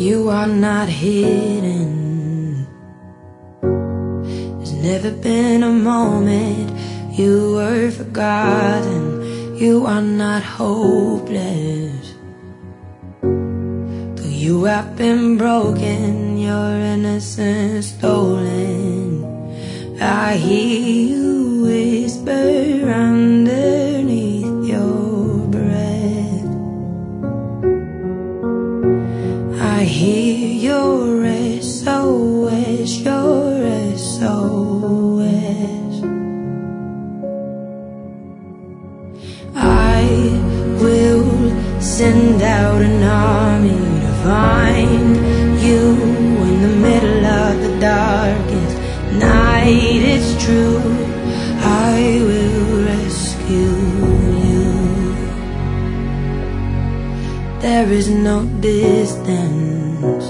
You are not hidden. There's never been a moment you were forgotten. You are not hopeless. Though you have been broken, your innocence stolen, I hear you whisper underneath your breath. I hear your SOS, your SOS. I will send out an army to find you in the middle of the darkest night. It's true, I will rescue you. There is no distance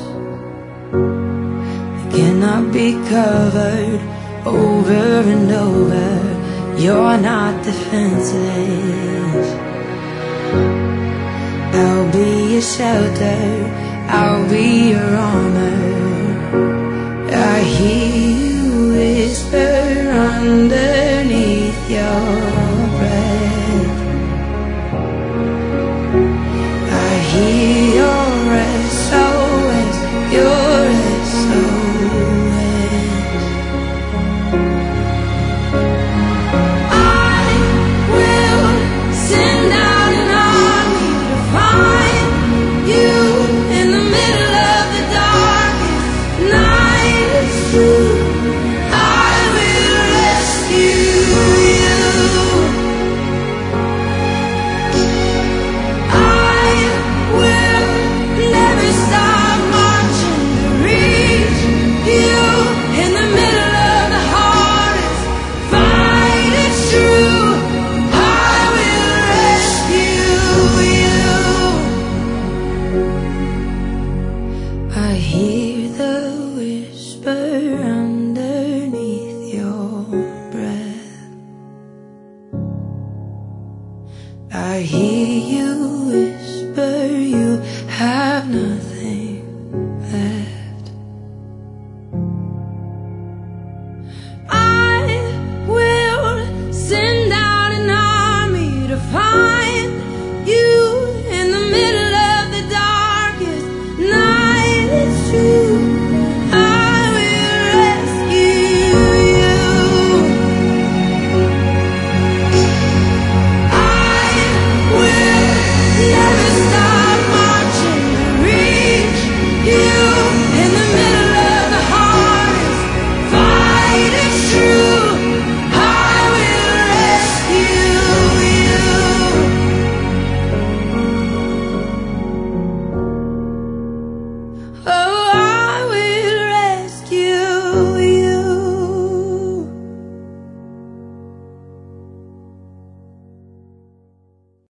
that cannot be covered over and over. You're not defenseless. I'll be your shelter, I'll be your armor. I hear you whisper underneath your breath. I hear your SOS, your SOS. I will send out an army to find you in the middle of the darkest night. It's true, I will rescue you. I will never stop marching to reach you in the middle of the hardest fight. It's true, I will rescue you. I hear the whisper underneath your breath. I hear you